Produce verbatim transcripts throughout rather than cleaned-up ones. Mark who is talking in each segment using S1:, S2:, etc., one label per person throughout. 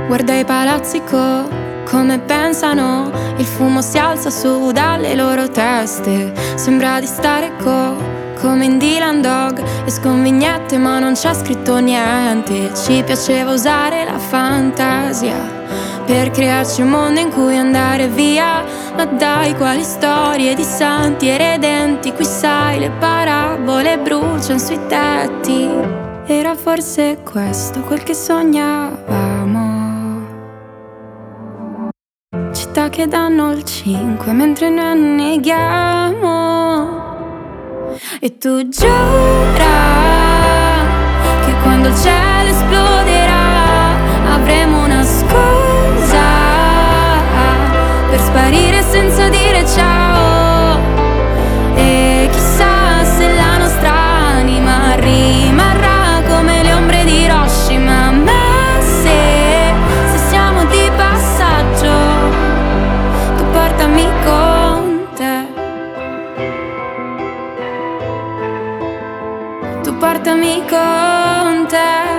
S1: Guarda i palazzi co, come pensano, il fumo si alza su dalle loro teste. Sembra di stare co, come in Dylan Dog, e sconvignette ma non c'è scritto niente. Ci piaceva usare la fantasia per crearci un mondo in cui andare via. Ma dai, quali storie di santi e redenti, qui sai le parabole bruciano sui tetti. Era forse questo quel che sognavamo, città che danno il cinque mentre noi anneghiamo. E tu giura che quando il cielo esploderà avremo una scusa per sparire senza dire ciao. E chissà se la nostra anima rimarrà come le ombre di Hiroshima. Ma se, se siamo di passaggio, tu portami con te, tu portami con te.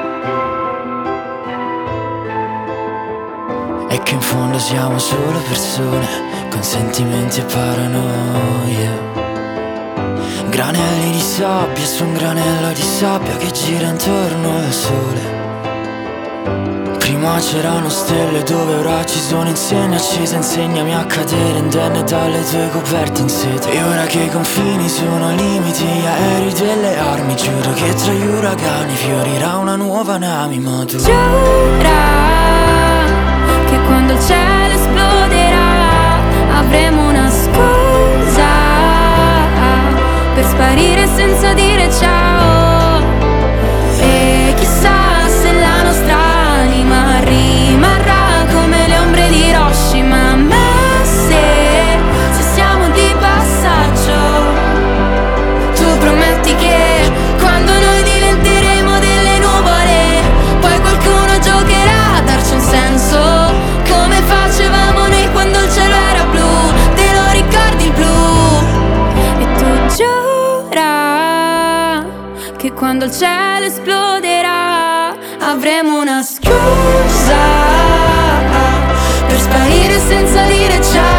S2: E che in fondo siamo solo persone con sentimenti e paranoie. Granelli di sabbia su un granello di sabbia che gira intorno al sole. Prima c'erano stelle dove ora ci sono insegne accese. Insegnami a cadere indenne dalle tue coperte in sete. E ora che i confini sono limiti, gli aerei delle armi, giuro che tra gli uragani fiorirà una nuova Nami. Ma tu
S1: giura che quando il cielo esploderà avremo una scusa per sparire senza dire ciao. E chissà se la nostra anima rimarrà come le ombre di Hiroshima. Ma se, se siamo di passaggio, tu prometti che quando noi diventeremo delle nuvole, poi qualcuno giocherà a darci un senso, come facevamo noi quando il cielo era blu. Te lo ricordi il blu? E tu giura che quando il cielo esploderà avremo una scusa per sparire senza dire ciao.